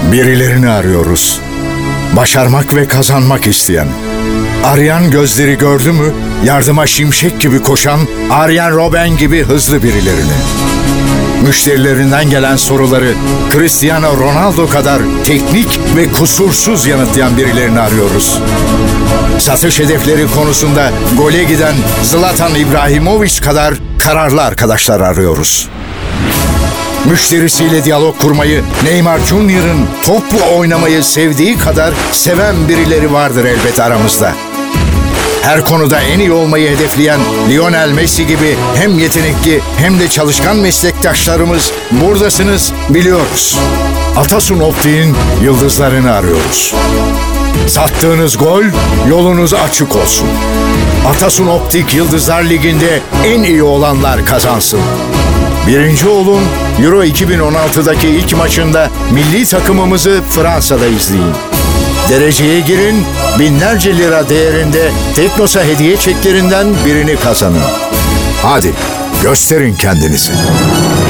Birilerini arıyoruz. Başarmak ve kazanmak isteyen. Arayan gözleri gördü mü, yardıma şimşek gibi koşan, Arjen Robben gibi hızlı birilerini. Müşterilerinden gelen soruları Cristiano Ronaldo kadar teknik ve kusursuz yanıtlayan birilerini arıyoruz. Satış hedefleri konusunda gole giden Zlatan İbrahimović kadar kararlı arkadaşlar arıyoruz. Müşterisiyle diyalog kurmayı, Neymar Junior'ın topla oynamayı sevdiği kadar seven birileri vardır elbet aramızda. Her konuda en iyi olmayı hedefleyen Lionel Messi gibi hem yetenekli hem de çalışkan meslektaşlarımız buradasınız, biliyoruz. Atasun Optik'in yıldızlarını arıyoruz. Sattığınız gol, yolunuz açık olsun. Atasun Optik Yıldızlar Ligi'nde en iyi olanlar kazansın. Birinci olun, Euro 2016'daki ilk maçında milli takımımızı Fransa'da izleyin. Dereceye girin, binlerce lira değerinde Teknosa hediye çeklerinden birini kazanın. Hadi, gösterin kendinizi.